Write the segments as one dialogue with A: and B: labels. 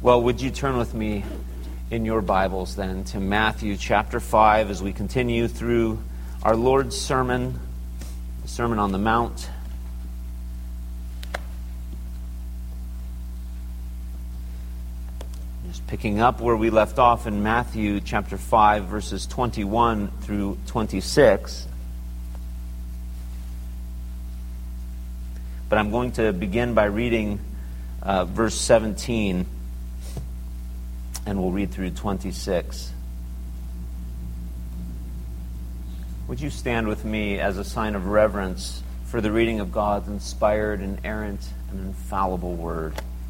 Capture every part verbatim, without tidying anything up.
A: Well, would you turn with me in your Bibles then to Matthew chapter five as we continue through our Lord's sermon, the Sermon on the Mount. Just picking up where we left off in Matthew chapter five, verses twenty-one through twenty-six. But I'm going to begin by reading uh, verse seventeen, and we'll read through twenty-six. Would you stand with me as a sign of reverence for the reading of God's inspired, inerrant, and infallible Word?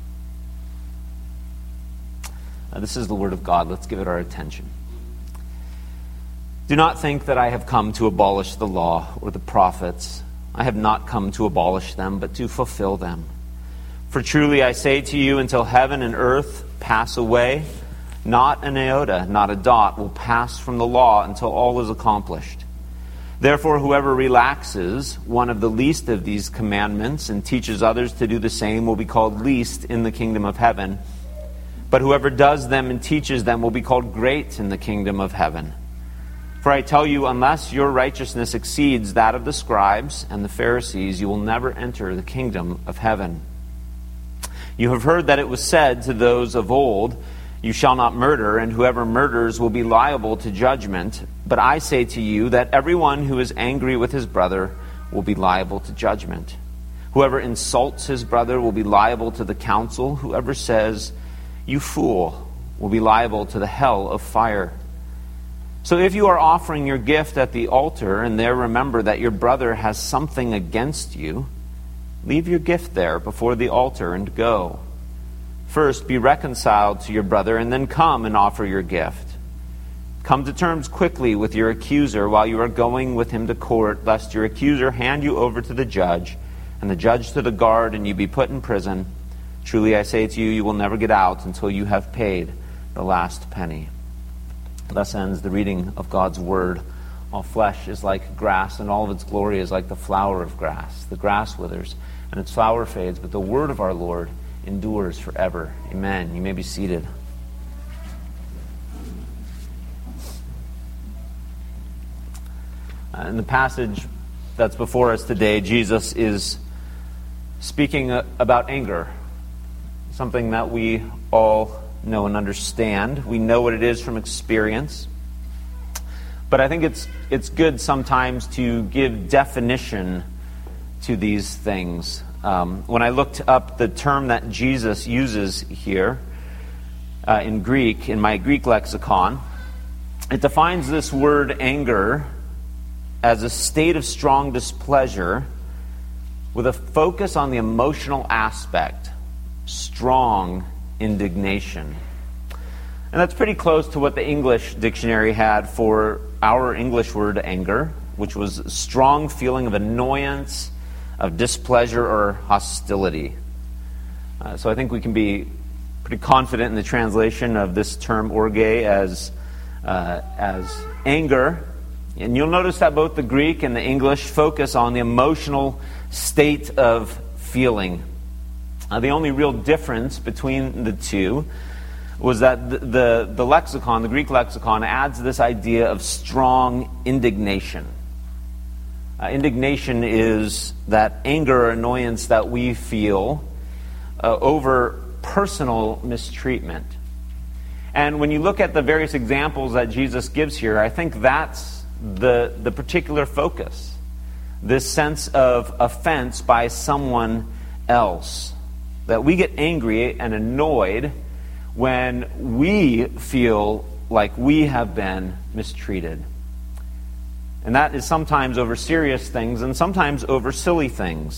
A: Uh, this is the Word of God. Let's give it our attention. Do not think that I have come to abolish the law or the prophets. I have not come to abolish them, but to fulfill them. For truly I say to you, until heaven and earth pass away, not an iota, not a dot will pass from the law until all is accomplished. Therefore, whoever relaxes one of the least of these commandments and teaches others to do the same will be called least in the kingdom of heaven. But whoever does them and teaches them will be called great in the kingdom of heaven. For I tell you, unless your righteousness exceeds that of the scribes and the Pharisees, you will never enter the kingdom of heaven. You have heard that it was said to those of old, you shall not murder, and whoever murders will be liable to judgment. But I say to you that everyone who is angry with his brother will be liable to judgment. Whoever insults his brother will be liable to the council. Whoever says, you fool, will be liable to the hell of fire. So if you are offering your gift at the altar and there remember that your brother has something against you, leave your gift there before the altar and go. First be reconciled to your brother and then come and offer your gift. Come to terms quickly with your accuser while you are going with him to court, lest your accuser hand you over to the judge and the judge to the guard and you be put in prison. Truly I say to you, you will never get out until you have paid the last penny. Thus ends the reading of God's Word. All flesh is like grass, and all of its glory is like the flower of grass. The grass withers, and its flower fades, but the word of our Lord endures forever. Amen. You may be seated. Uh, in the passage that's before us today, Jesus is speaking uh, about anger, something that we all know and understand. We know what it is from experience. But I think it's it's good sometimes to give definition to these things. Um, when I looked up the term that Jesus uses here uh, in Greek, in my Greek lexicon, it defines this word anger as a state of strong displeasure with a focus on the emotional aspect, strong indignation. And that's pretty close to what the English dictionary had for our English word anger, which was a strong feeling of annoyance, of displeasure or hostility. Uh, so I think we can be pretty confident in the translation of this term orge as uh, as anger. And you'll notice that both the Greek and the English focus on the emotional state of feeling. Uh, the only real difference between the two was that the, the, the lexicon, the Greek lexicon, adds this idea of strong indignation. Uh, indignation is that anger or annoyance that we feel uh, over personal mistreatment. And when you look at the various examples that Jesus gives here, I think that's the, the particular focus. This sense of offense by someone else. That we get angry and annoyed when we feel like we have been mistreated. And that is sometimes over serious things and sometimes over silly things.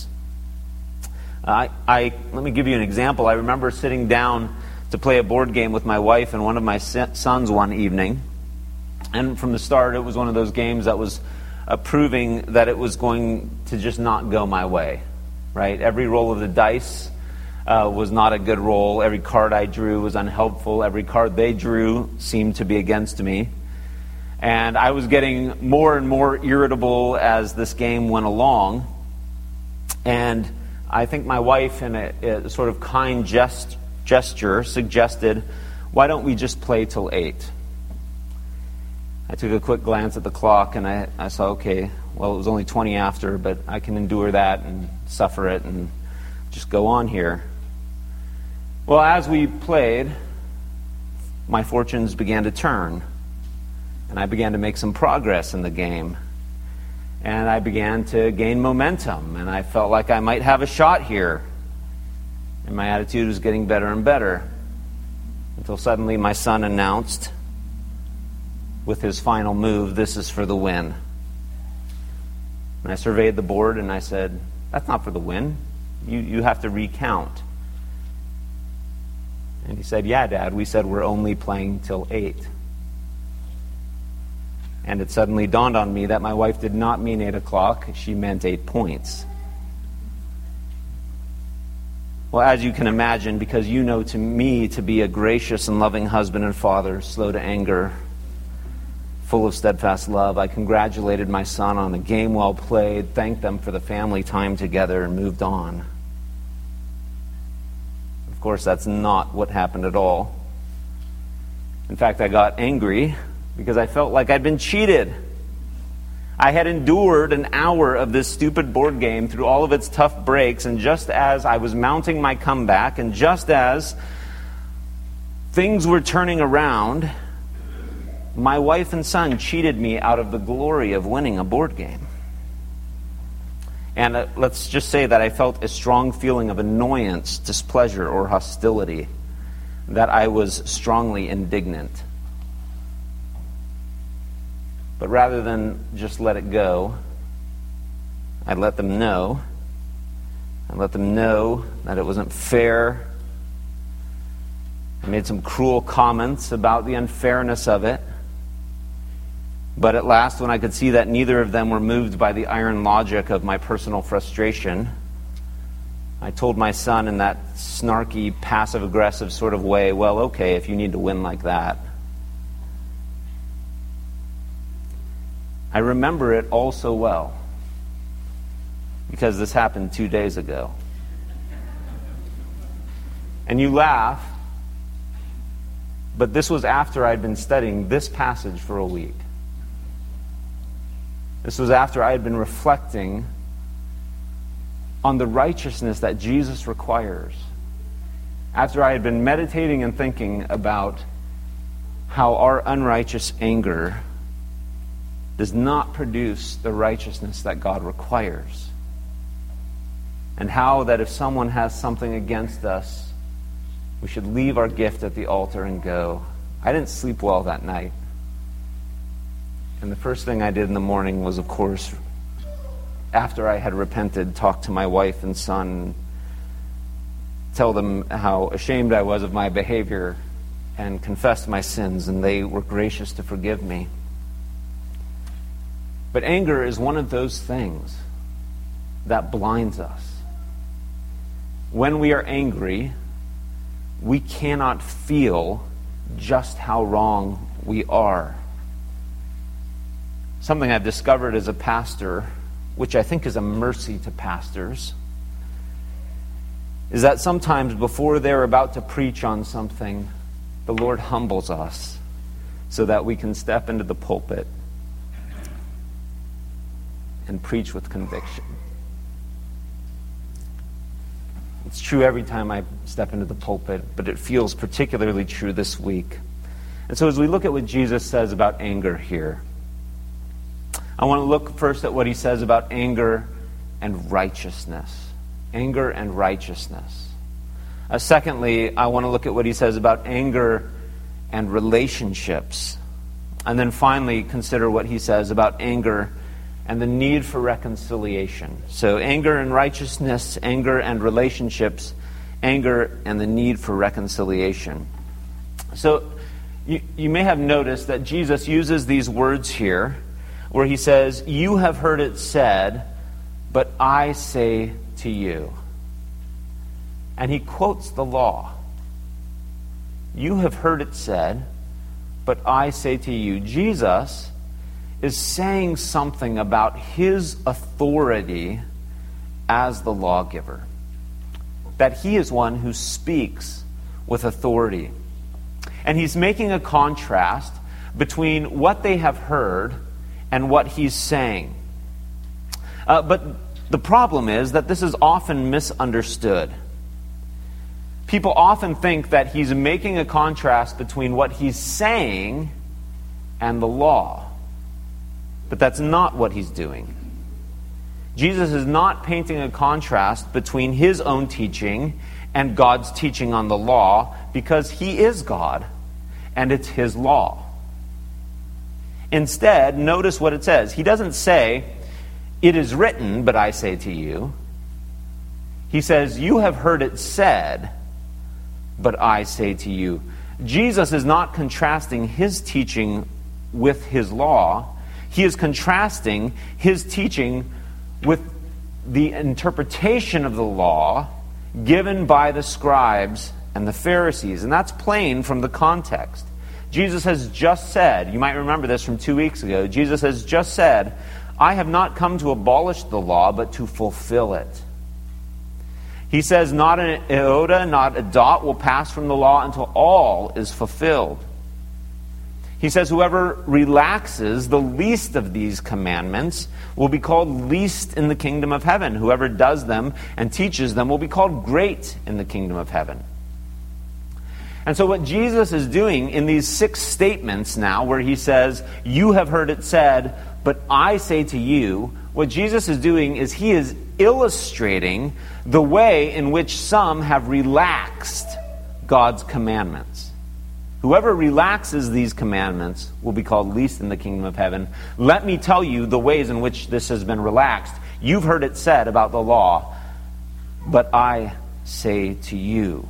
A: I, I let me give you an example. I remember sitting down to play a board game with my wife and one of my sons one evening. And from the start, it was one of those games that was uh, proving that it was going to just not go my way. Right? Every roll of the dice Uh, was not a good roll. Every card I drew was unhelpful. Every card they drew seemed to be against me. And I was getting more and more irritable as this game went along. And I think my wife, in a, a sort of kind gest, gesture, suggested, why don't we just play till eight? I took a quick glance at the clock and I, I saw, okay, well, it was only twenty after, but I can endure that and suffer it and just go on here. Well, as we played, my fortunes began to turn, and I began to make some progress in the game. And I began to gain momentum, and I felt like I might have a shot here. And my attitude was getting better and better, until suddenly my son announced, with his final move, "This is for the win." And I surveyed the board and I said, "That's not for the win. You, you have to recount." And he said, "Yeah, Dad, we said we're only playing till eight." And it suddenly dawned on me that my wife did not mean eight o'clock. She meant eight points. Well, as you can imagine, because you know to me to be a gracious and loving husband and father, slow to anger, full of steadfast love, I congratulated my son on the game well played, thanked them for the family time together, and moved on. Of course, that's not what happened at all. In fact, I got angry because I felt like I'd been cheated. I had endured an hour of this stupid board game through all of its tough breaks, and just as I was mounting my comeback, and just as things were turning around, my wife and son cheated me out of the glory of winning a board game. And uh, let's just say that I felt a strong feeling of annoyance, displeasure, or hostility, that I was strongly indignant. But rather than just let it go, I let them know. I let them know that it wasn't fair. I made some cruel comments about the unfairness of it. But at last, when I could see that neither of them were moved by the iron logic of my personal frustration, I told my son in that snarky, passive-aggressive sort of way, "Well, okay, if you need to win like that." I remember it all so well, because this happened two days ago. And you laugh, but this was after I'd been studying this passage for a week. This was after I had been reflecting on the righteousness that Jesus requires. After I had been meditating and thinking about how our unrighteous anger does not produce the righteousness that God requires. And how that if someone has something against us, we should leave our gift at the altar and go. I didn't sleep well that night. And the first thing I did in the morning was, of course, after I had repented, talk to my wife and son, tell them how ashamed I was of my behavior, and confess my sins, and they were gracious to forgive me. But anger is one of those things that blinds us. When we are angry, we cannot feel just how wrong we are. Something I've discovered as a pastor, which I think is a mercy to pastors, is that sometimes before they're about to preach on something, the Lord humbles us so that we can step into the pulpit and preach with conviction. It's true every time I step into the pulpit, but it feels particularly true this week. And so as we look at what Jesus says about anger here, I want to look first at what he says about anger and righteousness. Anger and righteousness. Uh, secondly, I want to look at what he says about anger and relationships. And then finally, consider what he says about anger and the need for reconciliation. So anger and righteousness, anger and relationships, anger and the need for reconciliation. So you, you may have noticed that Jesus uses these words here where he says, "You have heard it said, but I say to you." And he quotes the law. "You have heard it said, but I say to you." Jesus is saying something about his authority as the lawgiver. That he is one who speaks with authority. And he's making a contrast between what they have heard and what he's saying. Uh, but the problem is that this is often misunderstood. People often think that he's making a contrast between what he's saying and the law. But that's not what he's doing. Jesus is not painting a contrast between his own teaching and God's teaching on the law, because he is God and it's his law. Instead, notice what it says. He doesn't say, "It is written, but I say to you." He says, "You have heard it said, but I say to you." Jesus is not contrasting his teaching with his law. He is contrasting his teaching with the interpretation of the law given by the scribes and the Pharisees. And that's plain from the context. Jesus has just said, you might remember this from two weeks ago, Jesus has just said, "I have not come to abolish the law, but to fulfill it." He says, "Not an iota, not a dot will pass from the law until all is fulfilled." He says, "Whoever relaxes the least of these commandments will be called least in the kingdom of heaven. Whoever does them and teaches them will be called great in the kingdom of heaven." And so what Jesus is doing in these six statements now, where he says, "You have heard it said, but I say to you," what Jesus is doing is he is illustrating the way in which some have relaxed God's commandments. Whoever relaxes these commandments will be called least in the kingdom of heaven. Let me tell you the ways in which this has been relaxed. You've heard it said about the law, but I say to you.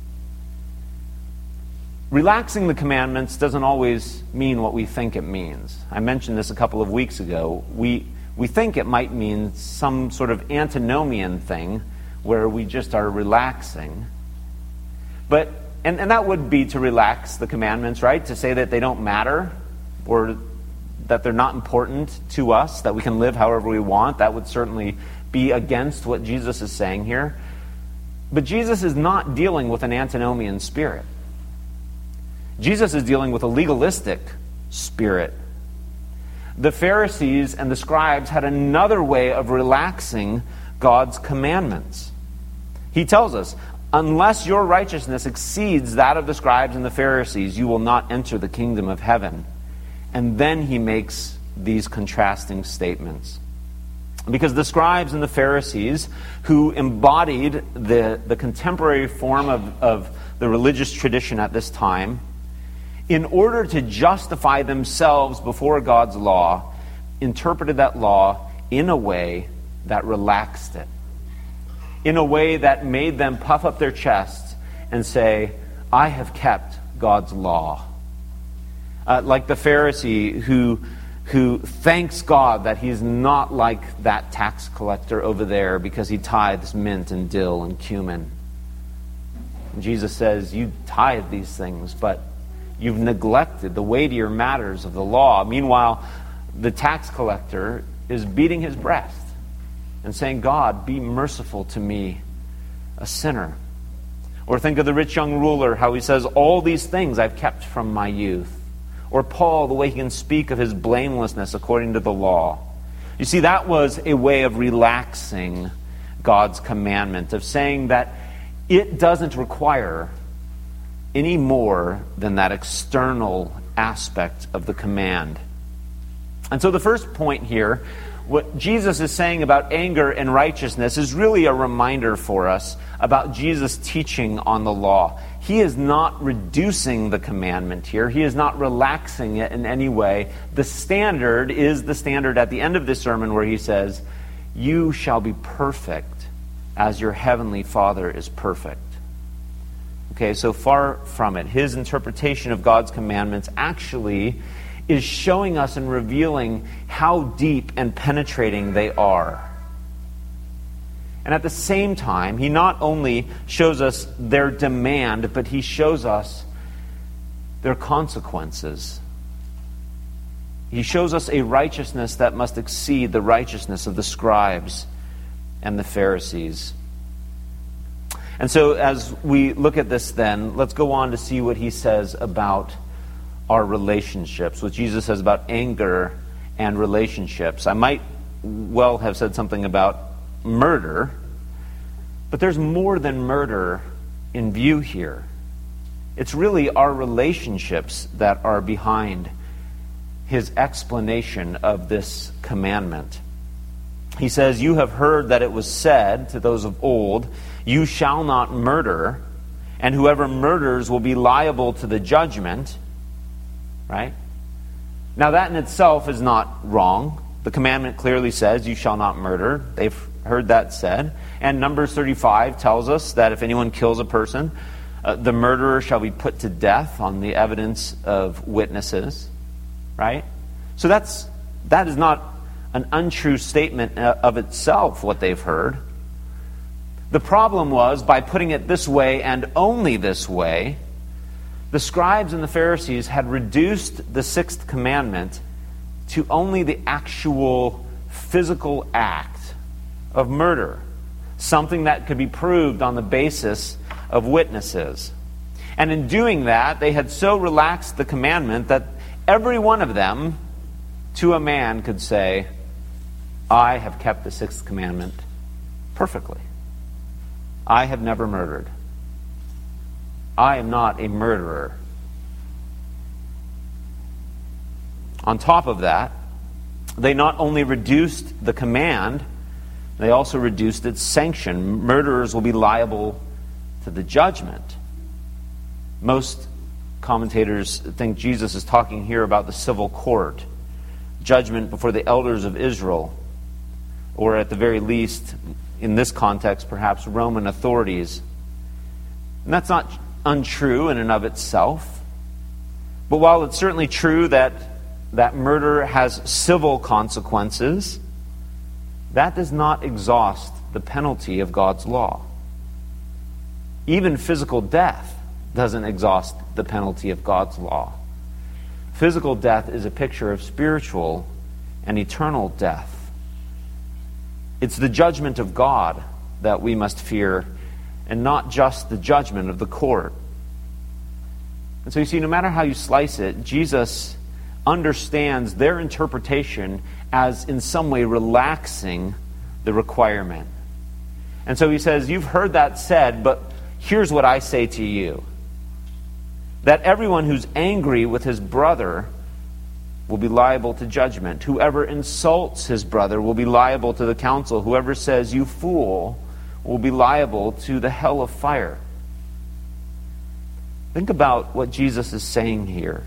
A: Relaxing the commandments doesn't always mean what we think it means. I mentioned this a couple of weeks ago. We we think it might mean some sort of antinomian thing where we just are relaxing. But and, and that would be to relax the commandments, right? To say that they don't matter or that they're not important to us, that we can live however we want. That would certainly be against what Jesus is saying here. But Jesus is not dealing with an antinomian spirit. Jesus is dealing with a legalistic spirit. The Pharisees and the scribes had another way of relaxing God's commandments. He tells us, "Unless your righteousness exceeds that of the scribes and the Pharisees, you will not enter the kingdom of heaven." And then he makes these contrasting statements. Because the scribes and the Pharisees, who embodied the, the contemporary form of, of the religious tradition at this time, in order to justify themselves before God's law, interpreted that law in a way that relaxed it. In a way that made them puff up their chests and say, "I have kept God's law." Uh, like the Pharisee who, who thanks God that he's not like that tax collector over there because he tithes mint and dill and cumin. And Jesus says, "You tithe these things, but you've neglected the weightier matters of the law." Meanwhile, the tax collector is beating his breast and saying, "God, be merciful to me, a sinner." Or think of the rich young ruler, how he says, "All these things I've kept from my youth." Or Paul, the way he can speak of his blamelessness according to the law. You see, that was a way of relaxing God's commandment, of saying that it doesn't require any more than that external aspect of the command. And so the first point here, what Jesus is saying about anger and righteousness, is really a reminder for us about Jesus' teaching on the law. He is not reducing the commandment here. He is not relaxing it in any way. The standard is the standard at the end of this sermon where he says, "You shall be perfect as your heavenly Father is perfect." Okay, so far from it. His interpretation of God's commandments actually is showing us and revealing how deep and penetrating they are. And at the same time, he not only shows us their demand, but he shows us their consequences. He shows us a righteousness that must exceed the righteousness of the scribes and the Pharisees. And so as we look at this then, let's go on to see what he says about our relationships, what Jesus says about anger and relationships. I might well have said something about murder, but there's more than murder in view here. It's really our relationships that are behind his explanation of this commandment. He says, "You have heard that it was said to those of old, 'You shall not murder, and whoever murders will be liable to the judgment.'" Right? Now that in itself is not wrong. The commandment clearly says, "You shall not murder." They've heard that said. And Numbers thirty-five tells us that if anyone kills a person, uh, the murderer shall be put to death on the evidence of witnesses. Right? So that's that is not an untrue statement of itself, what they've heard. The problem was, by putting it this way and only this way, the scribes and the Pharisees had reduced the sixth commandment to only the actual physical act of murder, something that could be proved on the basis of witnesses. And in doing that, they had so relaxed the commandment that every one of them, to a man, could say, "I have kept the sixth commandment perfectly. I have never murdered. I am not a murderer." On top of that, they not only reduced the command, they also reduced its sanction. Murderers will be liable to the judgment. Most commentators think Jesus is talking here about the civil court, judgment before the elders of Israel, or at the very least, in this context, perhaps Roman authorities. And that's not untrue in and of itself. But while it's certainly true that, that murder has civil consequences, that does not exhaust the penalty of God's law. Even physical death doesn't exhaust the penalty of God's law. Physical death is a picture of spiritual and eternal death. It's the judgment of God that we must fear, and not just the judgment of the court. And so you see, no matter how you slice it, Jesus understands their interpretation as in some way relaxing the requirement. And so he says, "You've heard that said, but here's what I say to you. That everyone who's angry with his brother will be liable to judgment. Whoever insults his brother will be liable to the council. Whoever says, 'You fool,' will be liable to the hell of fire." Think about what Jesus is saying here.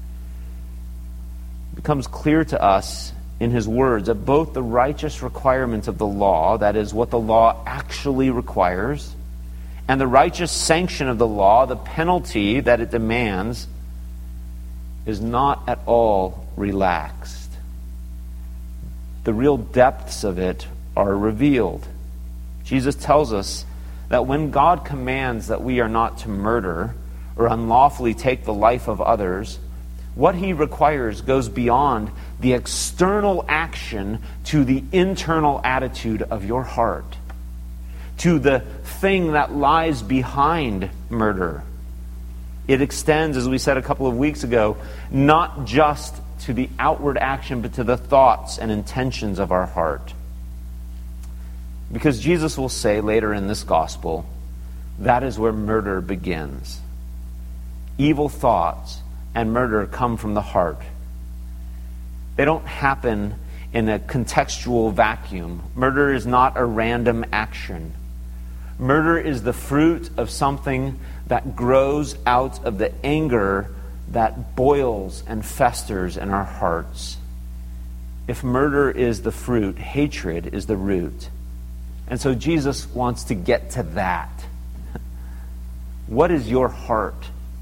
A: It becomes clear to us in his words that both the righteous requirements of the law, that is, what the law actually requires, and the righteous sanction of the law, the penalty that it demands, is not at all relaxed. The real depths of it are revealed. Jesus tells us that when God commands that we are not to murder or unlawfully take the life of others, what he requires goes beyond the external action to the internal attitude of your heart, to the thing that lies behind murder. It extends, as we said a couple of weeks ago, not just to the outward action, but to the thoughts and intentions of our heart. Because Jesus will say later in this gospel, that is where murder begins. Evil thoughts and murder come from the heart. They don't happen in a contextual vacuum. Murder is not a random action. Murder is the fruit of something that grows out of the anger that boils and festers in our hearts. If murder is the fruit, hatred is the root. And so Jesus wants to get to that. What is your heart?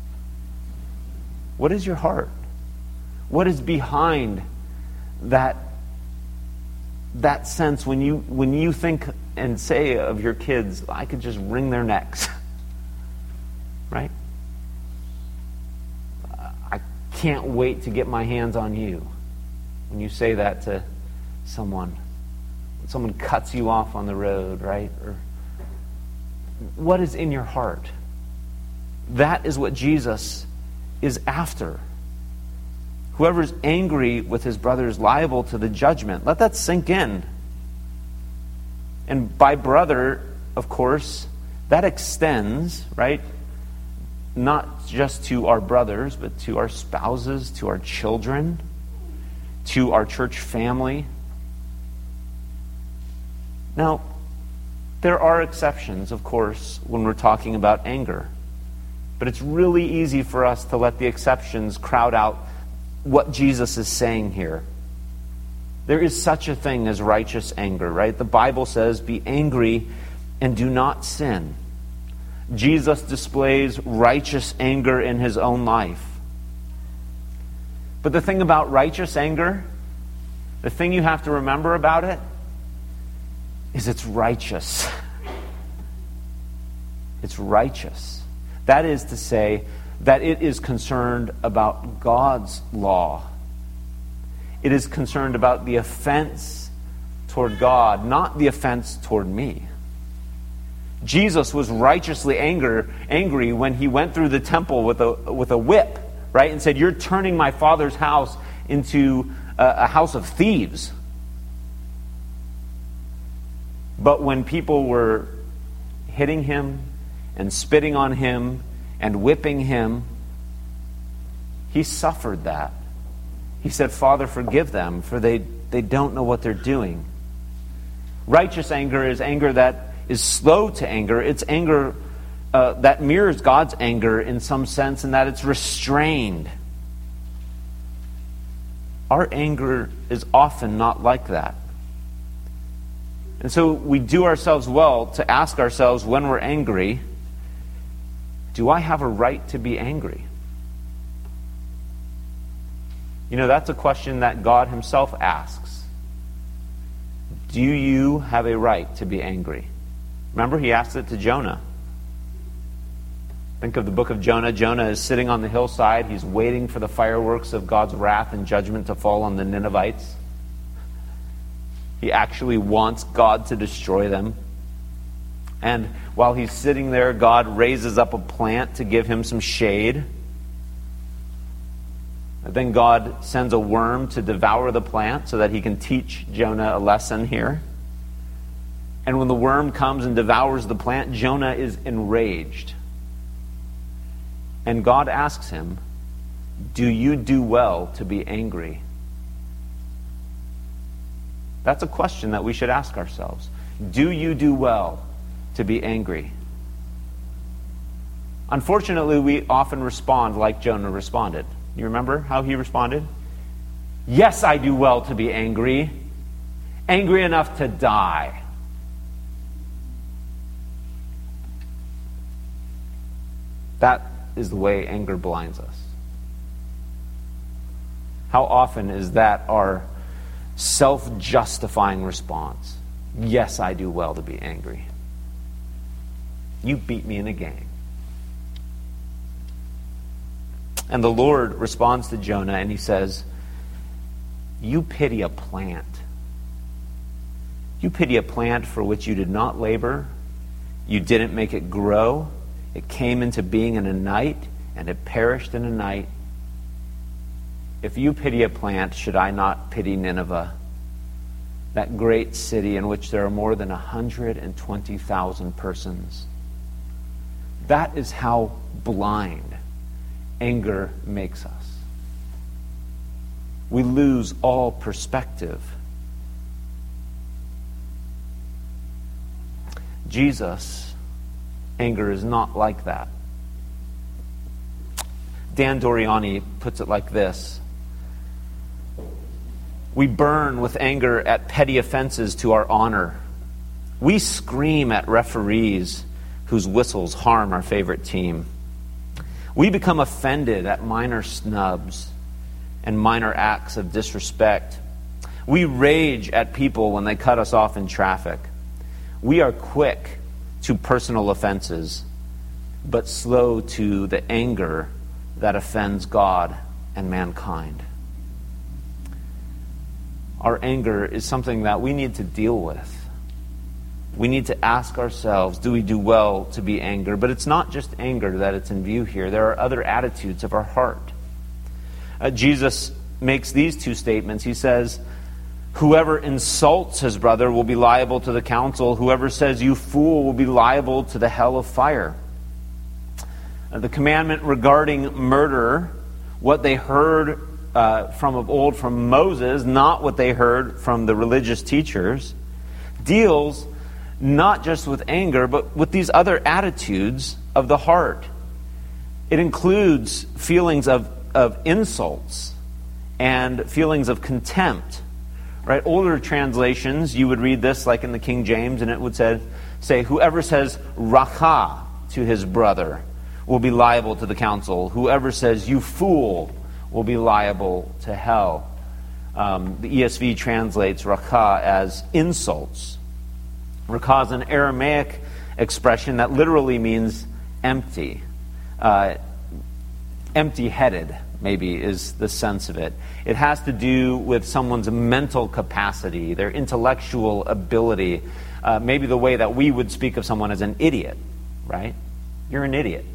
A: What is your heart? What is behind that that sense when you when you think and say of your kids, I could just wring their necks? Right? I can't wait to get my hands on you. When you say that to someone, when someone cuts you off on the road, right? Or what is in your heart? That is what Jesus is after. Whoever is angry with his brother is liable to the judgment. Let that sink in. And by brother, of course, that extends, right, not just to our brothers, but to our spouses, to our children, to our church family. Now, there are exceptions, of course, when we're talking about anger. But it's really easy for us to let the exceptions crowd out what Jesus is saying here. There is such a thing as righteous anger, right? The Bible says, be angry and do not sin. Jesus displays righteous anger in his own life. But the thing about righteous anger, the thing you have to remember about it, is it's righteous. It's righteous. That is to say, that it is concerned about God's law. It is concerned about the offense toward God, not the offense toward me. Jesus was righteously anger, angry when he went through the temple with a, with a whip, right? And said, you're turning my Father's house into a, a house of thieves. But when people were hitting him and spitting on him and whipping him, he suffered that. He said, Father, forgive them, for they, they don't know what they're doing. Righteous anger is anger that is slow to anger. It's anger uh, that mirrors God's anger in some sense, in that it's restrained. Our anger is often not like that. And so we do ourselves well to ask ourselves when we're angry, do I have a right to be angry? You know, that's a question that God himself asks. Do you have a right to be angry? Remember, he asked it to Jonah. Think of the book of Jonah. Jonah is sitting on the hillside. He's waiting for the fireworks of God's wrath and judgment to fall on the Ninevites. He actually wants God to destroy them. And while he's sitting there, God raises up a plant to give him some shade. And then God sends a worm to devour the plant so that he can teach Jonah a lesson here. And when the worm comes and devours the plant, Jonah is enraged. And God asks him, do you do well to be angry? That's a question that we should ask ourselves. Do you do well to be angry? Unfortunately, we often respond like Jonah responded. You remember how he responded? Yes, I do well to be angry. Angry enough to die. That is the way anger blinds us. How often is that our self-justifying response? Yes, I do well to be angry. You beat me in a game. And the Lord responds to Jonah and he says, you pity a plant. You pity a plant for which you did not labor. You didn't make it grow. It came into being in a night, and it perished in a night. If you pity a plant, should I not pity Nineveh, that great city in which there are more than one hundred twenty thousand persons? That is how blind anger makes us. We lose all perspective. Jesus' anger is not like that. Dan Doriani puts it like this: we burn with anger at petty offenses to our honor. We scream at referees whose whistles harm our favorite team. We become offended at minor snubs and minor acts of disrespect. We rage at people when they cut us off in traffic. We are quick to personal offenses, but slow to the anger that offends God and mankind. Our anger is something that we need to deal with. we need to ask ourselves, do we do well to be angry? But it's not just anger that it's in view here. There are other attitudes of our heart. Uh, Jesus makes these two statements. He says, whoever insults his brother will be liable to the council. Whoever says, you fool, will be liable to the hell of fire. Uh, the commandment regarding murder, what they heard uh, from of old from Moses, not what they heard from the religious teachers, deals not just with anger, but with these other attitudes of the heart. It includes feelings of, of insults and feelings of contempt. Right? Older translations, you would read this like in the King James, and it would say, say whoever says racha to his brother will be liable to the council. Whoever says you fool will be liable to hell. Um, the E S V translates racha as insults. Racha is an Aramaic expression that literally means empty. Uh, empty-headed, maybe, is the sense of it. It has to do with someone's mental capacity, their intellectual ability. Uh, maybe the way that we would speak of someone as an idiot, right? You're an idiot.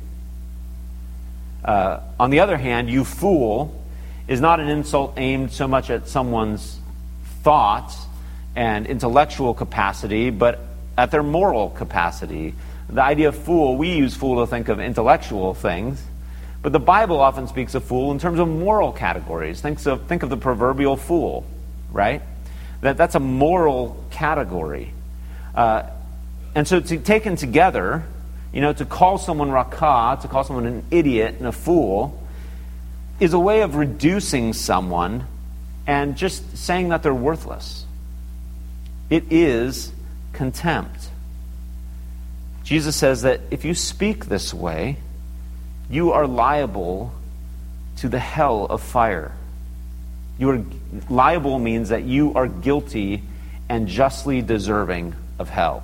A: Uh, on the other hand, you fool is not an insult aimed so much at someone's thoughts and intellectual capacity, but at their moral capacity. The idea of fool, we use fool to think of intellectual things, but the Bible often speaks of fool in terms of moral categories. Think of, think of the proverbial fool, right? That, that's a moral category. Uh, and so to, taken together, you know, to call someone raca, to call someone an idiot and a fool, is a way of reducing someone and just saying that they're worthless. It is contempt. Jesus says that if you speak this way, you are liable to the hell of fire. You are liable means that you are guilty and justly deserving of hell.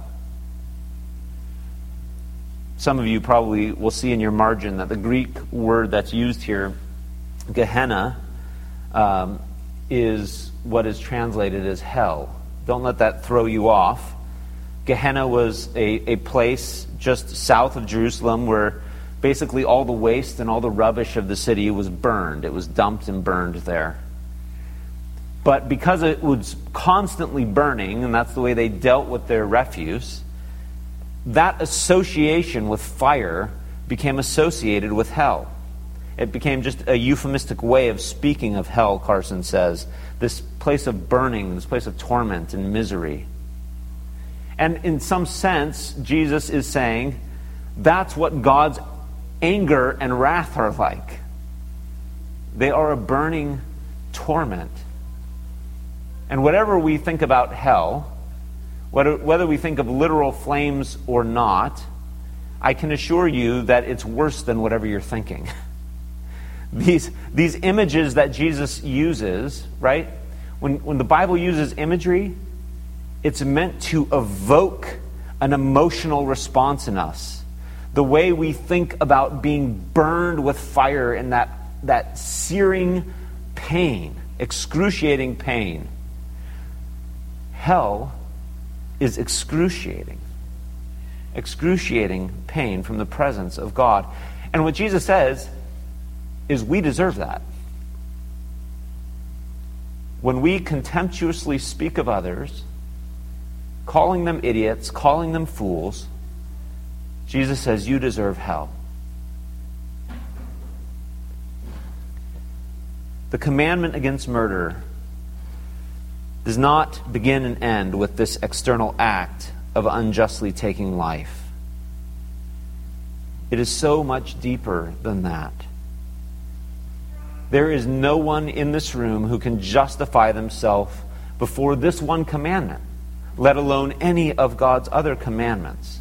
A: Some of you probably will see in your margin that the Greek word that's used here, Gehenna, um, is what is translated as hell. Don't let that throw you off. Gehenna was a, a place just south of Jerusalem where basically all the waste and all the rubbish of the city was burned. It was dumped and burned there. But because it was constantly burning, and that's the way they dealt with their refuse, that association with fire became associated with hell. It became just a euphemistic way of speaking of hell, Carson says. This place of burning, this place of torment and misery. And in some sense, Jesus is saying that's what God's anger and wrath are like. They are a burning torment. And whatever we think about hell, whether, whether we think of literal flames or not, I can assure you that it's worse than whatever you're thinking. These, these images that Jesus uses, right? When, when the Bible uses imagery, it's meant to evoke an emotional response in us. The way we think about being burned with fire and that, that searing pain, excruciating pain. Hell is excruciating. Excruciating pain from the presence of God. And what Jesus says is we deserve that. When we contemptuously speak of others, calling them idiots, calling them fools, Jesus says you deserve hell. The commandment against murder does not begin and end with this external act of unjustly taking life. It is so much deeper than that. There is no one in this room who can justify themselves before this one commandment, let alone any of God's other commandments.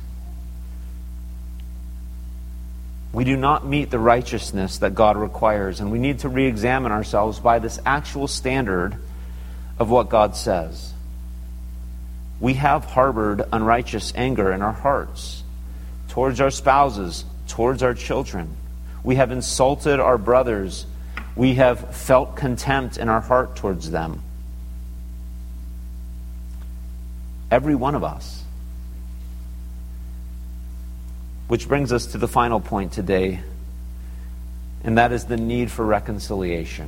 A: We do not meet the righteousness that God requires, and we need to re-examine ourselves by this actual standard of what God says. We have harbored unrighteous anger in our hearts towards our spouses, towards our children. We have insulted our brothers. We have felt contempt in our heart towards them. Every one of us Which brings us to the final point today, and that is the need for reconciliation.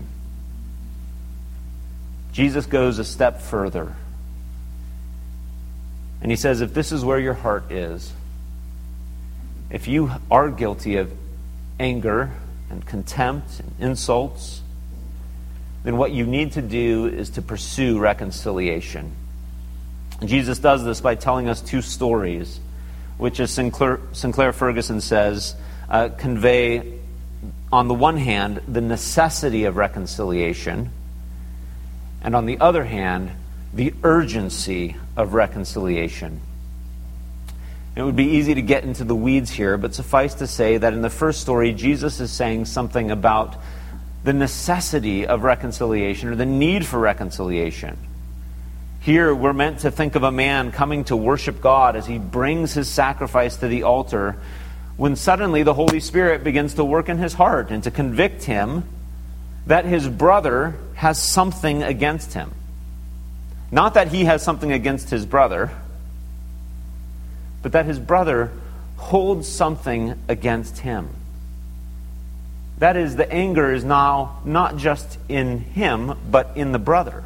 A: Jesus goes a step further. And he says, if this is where your heart is, if you are guilty of anger and contempt and insults, then what you need to do is to pursue reconciliation. And Jesus does this by telling us two stories, which, as Sinclair, Sinclair Ferguson says, uh, convey, on the one hand, the necessity of reconciliation, and on the other hand, the urgency of reconciliation. It would be easy to get into the weeds here, but suffice to say that in the first story, Jesus is saying something about the necessity of reconciliation, or the need for reconciliation. Here, we're meant to think of a man coming to worship God as he brings his sacrifice to the altar, when suddenly the Holy Spirit begins to work in his heart and to convict him that his brother has something against him. Not that he has something against his brother, but that his brother holds something against him. That is, the anger is now not just in him, but in the brother.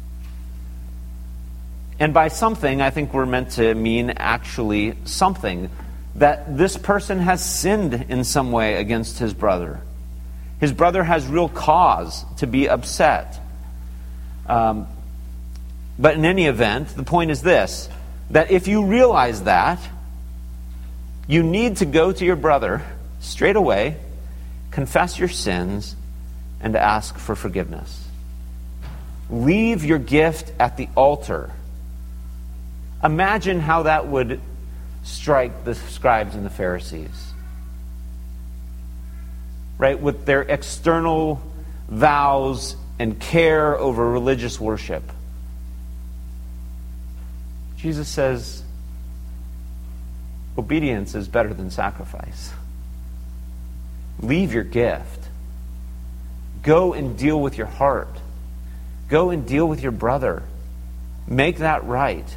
A: And by something, I think we're meant to mean actually something. That this person has sinned in some way against his brother. His brother has real cause to be upset. Um, but in any event, the point is this, that if you realize that, you need to go to your brother straight away, confess your sins, and ask for forgiveness. Leave your gift at the altar. Imagine how that would strike the scribes and the Pharisees. Right? With their external vows and care over religious worship. Jesus says, obedience is better than sacrifice. Leave your gift. Go and deal with your heart. Go and deal with your brother. Make that right.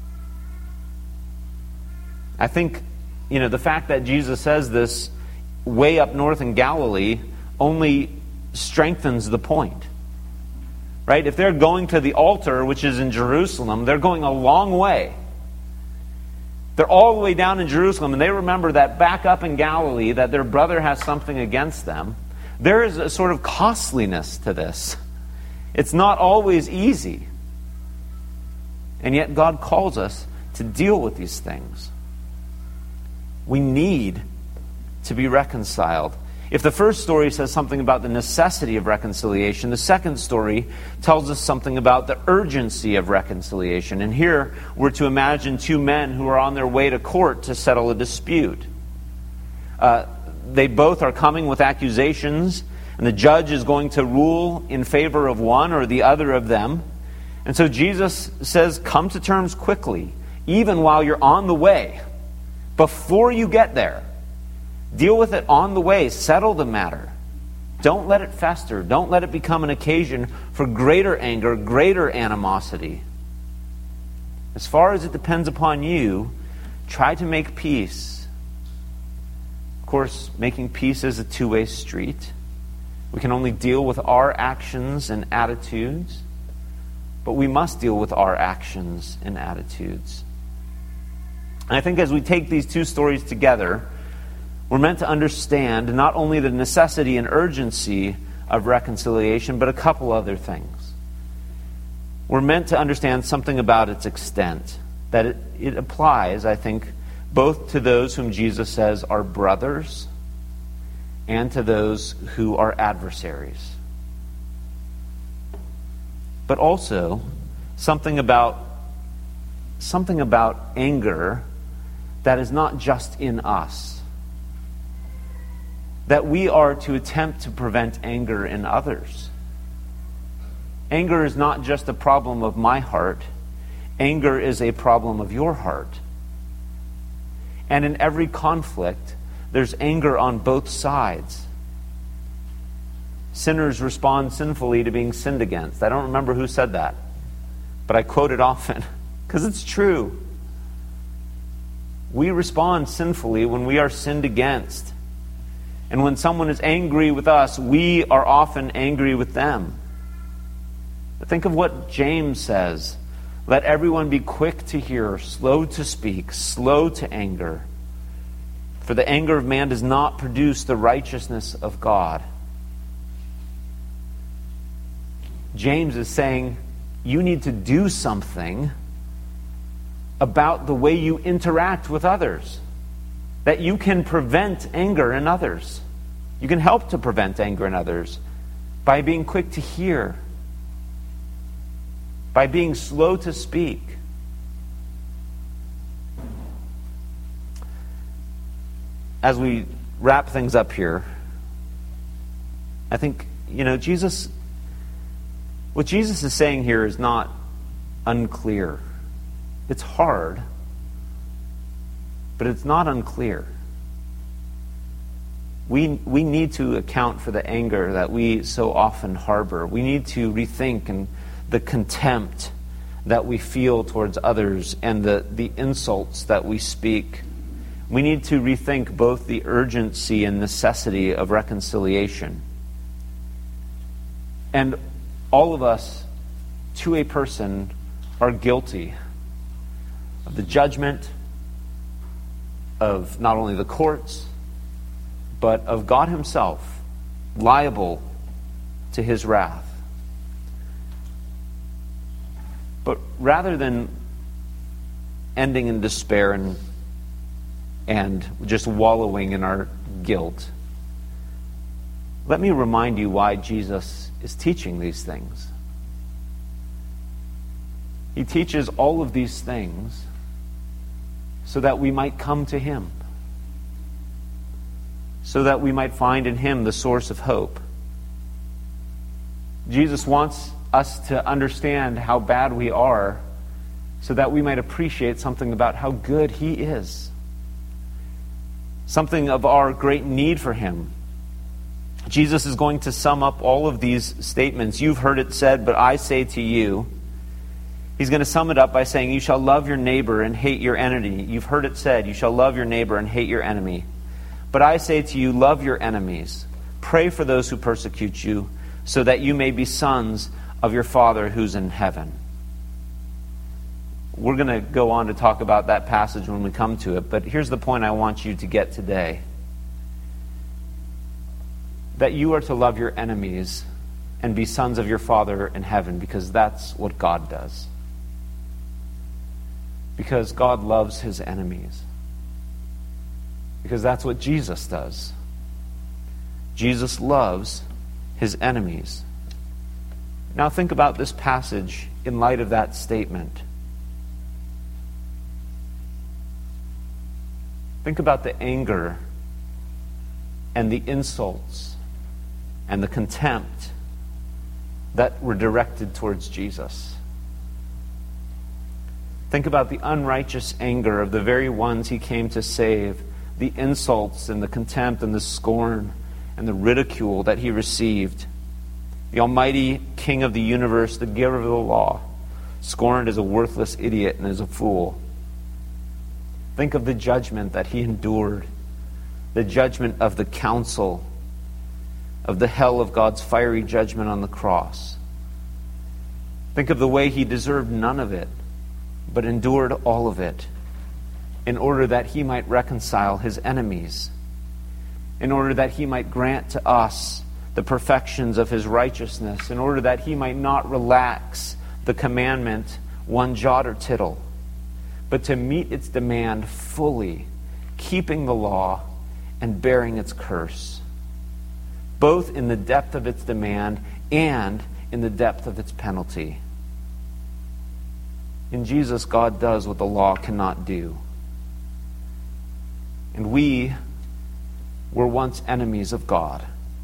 A: I think, you know, the fact that Jesus says this way up north in Galilee only strengthens the point. Right? If they're going to the altar, which is in Jerusalem, they're going a long way. They're all the way down in Jerusalem, and they remember that back up in Galilee, that their brother has something against them. There is a sort of costliness to this. It's not always easy. And yet God calls us to deal with these things. We need to be reconciled. If the first story says something about the necessity of reconciliation, the second story tells us something about the urgency of reconciliation. And here we're to imagine two men who are on their way to court to settle a dispute. Uh, they both are coming with accusations, and the judge is going to rule in favor of one or the other of them. And so Jesus says, come to terms quickly, even while you're on the way. Before you get there, deal with it on the way. Settle the matter. Don't let it fester. Don't let it become an occasion for greater anger, greater animosity. As far as it depends upon you, try to make peace. Of course, making peace is a two-way street. We can only deal with our actions and attitudes, but we must deal with our actions and attitudes. And I think as we take these two stories together, we're meant to understand not only the necessity and urgency of reconciliation, but a couple other things. We're meant to understand something about its extent, that it, it applies, I think, both to those whom Jesus says are brothers and to those who are adversaries. But also something about something about anger that is not just in us. That we are to attempt to prevent anger in others. Anger is not just a problem of my heart. Anger is a problem of your heart. And in every conflict, there's anger on both sides. Sinners respond sinfully to being sinned against. I don't remember who said that, but I quote it often because it's true. We respond sinfully when we are sinned against. And when someone is angry with us, we are often angry with them. But think of what James says. Let everyone be quick to hear, slow to speak, slow to anger. For the anger of man does not produce the righteousness of God. James is saying you need to do something about the way you interact with others. That you can prevent anger in others. You can help to prevent anger in others by being quick to hear, by being slow to speak. As we wrap things up here, I think, you know, Jesus, what Jesus is saying here is not unclear. It's hard, but it's not unclear. We, we need to account for the anger that we so often harbor. We need to rethink and the contempt that we feel towards others and the, the insults that we speak. We need to rethink both the urgency and necessity of reconciliation. And all of us, to a person, are guilty of the judgment of not only the courts, but of God himself, liable to his wrath. But rather than ending in despair and and just wallowing in our guilt, let me remind you why Jesus is teaching these things. He teaches all of these things so that we might come to him, so that we might find in him the source of hope. Jesus wants us to understand how bad we are so that we might appreciate something about how good he is. Something of our great need for him. Jesus is going to sum up all of these statements. You've heard it said, but I say to you. He's going to sum it up by saying, you shall love your neighbor and hate your enemy. You've heard it said, you shall love your neighbor and hate your enemy. But I say to you, love your enemies. Pray for those who persecute you, so that you may be sons of your Father who's in heaven. We're going to go on to talk about that passage when we come to it, but here's the point I want you to get today. That you are to love your enemies and be sons of your Father in heaven, because that's what God does. Because God loves his enemies. Because that's what Jesus does. Jesus loves his enemies. Now think about this passage in light of that statement. Think about the anger and the insults and the contempt that were directed towards Jesus. Think about the unrighteous anger of the very ones he came to save, the insults and the contempt and the scorn and the ridicule that he received. The almighty King of the universe, the giver of the law, scorned as a worthless idiot and as a fool. Think of the judgment that he endured, the judgment of the council, of the hell of God's fiery judgment on the cross. Think of the way he deserved none of it, but endured all of it, in order that he might reconcile his enemies, in order that he might grant to us the perfections of his righteousness, in order that he might not relax the commandment one jot or tittle, but to meet its demand fully, keeping the law and bearing its curse, both in the depth of its demand and in the depth of its penalty. In Jesus, God does what the law cannot do. And we were once enemies of God.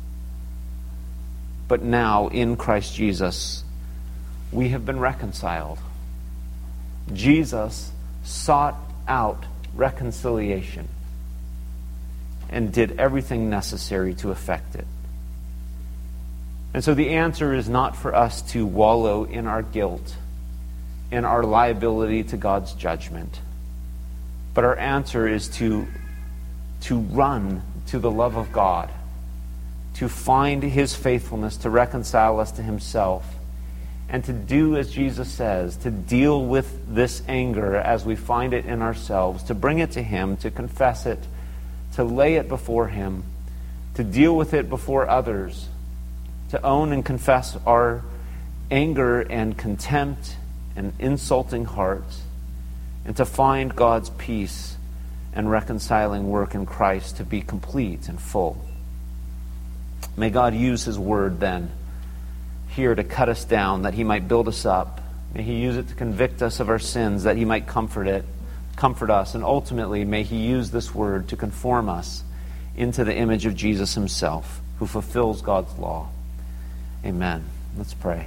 A: But now, in Christ Jesus, we have been reconciled. Jesus sought out reconciliation and did everything necessary to effect it. And so the answer is not for us to wallow in our guilt, in our liability to God's judgment. But our answer is to, to run to the love of God, to find His faithfulness, to reconcile us to Himself, and to do as Jesus says, to deal with this anger as we find it in ourselves, to bring it to Him, to confess it, to lay it before Him, to deal with it before others, to own and confess our anger and contempt and insulting hearts, and to find God's peace and reconciling work in Christ to be complete and full. May God use His word then here to cut us down, that He might build us up. May He use it to convict us of our sins, that He might comfort it, comfort us, and ultimately may He use this word to conform us into the image of Jesus Himself, who fulfills God's law. Amen. Let's pray.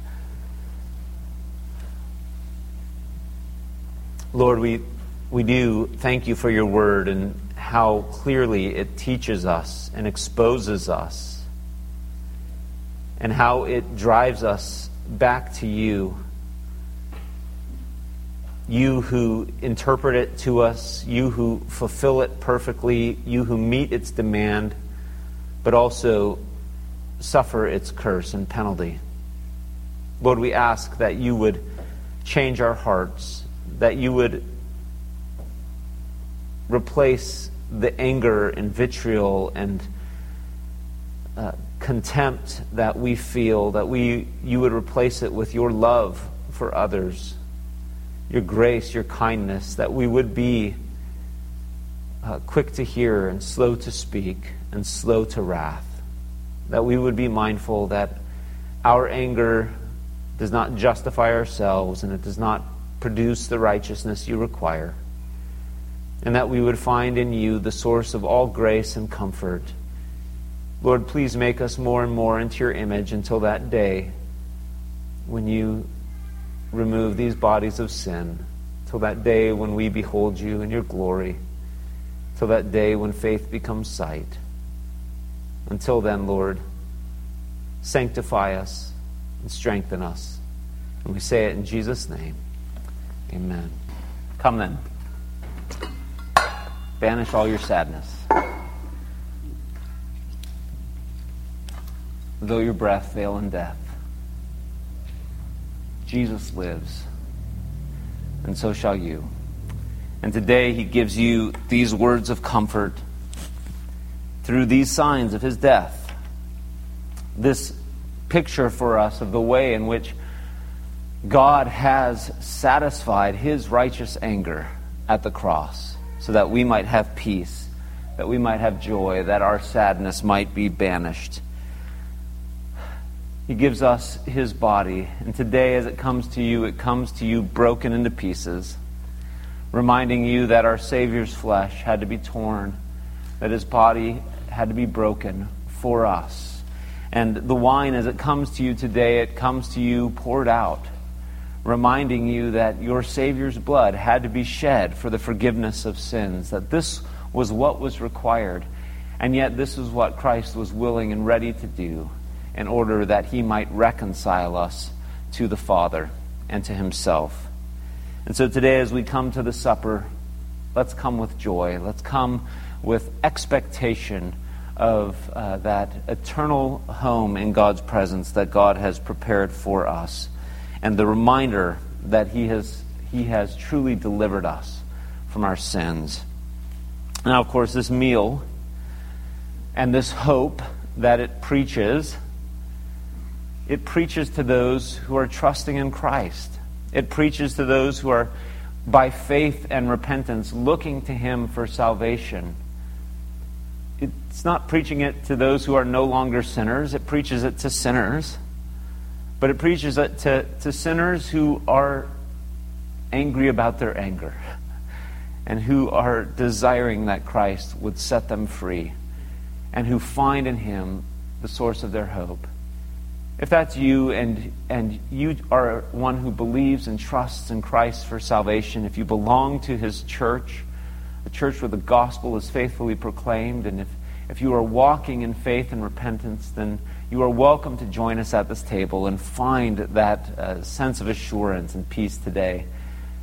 A: Lord, we we do thank You for Your word and how clearly it teaches us and exposes us, and how it drives us back to You. You who interpret it to us, You who fulfill it perfectly, You who meet its demand, but also suffer its curse and penalty. Lord, we ask that You would change our hearts, that You would replace the anger and vitriol and uh, contempt that we feel, that we You would replace it with Your love for others, Your grace, Your kindness, that we would be uh, quick to hear and slow to speak and slow to wrath, that we would be mindful that our anger does not justify ourselves and it does not produce the righteousness You require, and that we would find in You the source of all grace and comfort. Lord, please make us more and more into Your image until that day when You remove these bodies of sin, till that day when we behold You in Your glory, till that day when faith becomes sight. Until then, Lord, sanctify us and strengthen us. And we say it in Jesus' name. Amen. Come then. Banish all your sadness. Though your breath fail in death, Jesus lives, and so shall you. And today He gives you these words of comfort through these signs of His death. This picture for us of the way in which God has satisfied His righteous anger at the cross, so that we might have peace, that we might have joy, that our sadness might be banished. He gives us His body, and today as it comes to you, it comes to you broken into pieces, reminding you that our Savior's flesh had to be torn, that His body had to be broken for us. And the wine, as it comes to you today, it comes to you poured out, reminding you that your Savior's blood had to be shed for the forgiveness of sins, that this was what was required, and yet this is what Christ was willing and ready to do in order that He might reconcile us to the Father and to Himself. And so today as we come to the supper, let's come with joy. Let's come with expectation of uh, that eternal home in God's presence that God has prepared for us, and the reminder that He has He has truly delivered us from our sins. Now, of course, this meal and this hope that it preaches, it preaches to those who are trusting in Christ. It preaches to those who are, by faith and repentance, looking to Him for salvation. It's not preaching it to those who are no longer sinners. It preaches it to sinners. But it preaches it to, to sinners who are angry about their anger and who are desiring that Christ would set them free and who find in Him the source of their hope. If that's you and and you are one who believes and trusts in Christ for salvation, if you belong to His church, a church where the gospel is faithfully proclaimed, and if, if you are walking in faith and repentance, then you are welcome to join us at this table and find that uh, sense of assurance and peace today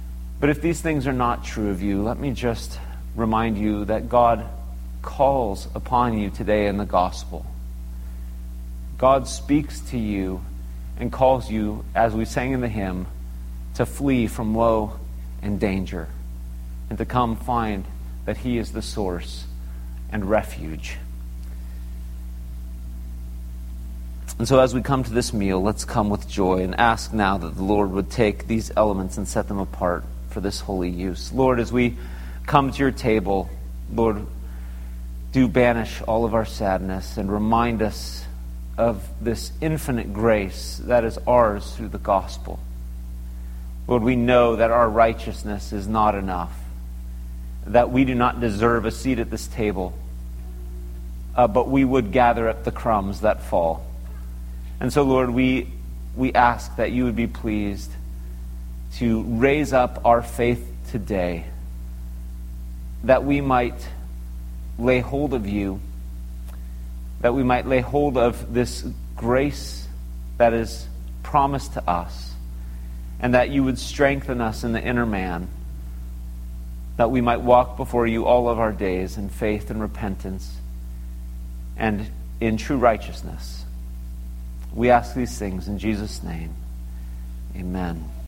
A: But if these things are not true of you, let me just remind you that God calls upon you today in the gospel. God speaks to you and calls you, as we sang in the hymn, to flee from woe and danger, and to come find that He is the source and refuge. And so as we come to this meal, let's come with joy and ask now that the Lord would take these elements and set them apart for this holy use. Lord, as we come to your table, Lord, do banish all of our sadness and remind us of this infinite grace that is ours through the gospel. Lord, we know that our righteousness is not enough, that we do not deserve a seat at this table, uh, but we would gather up the crumbs that fall. And so, Lord, we we ask that you would be pleased to raise up our faith today, that we might lay hold of you, that we might lay hold of this grace that is promised to us, and that you would strengthen us in the inner man, that we might walk before you all of our days in faith and repentance and in true righteousness. We ask these things in Jesus' name. Amen.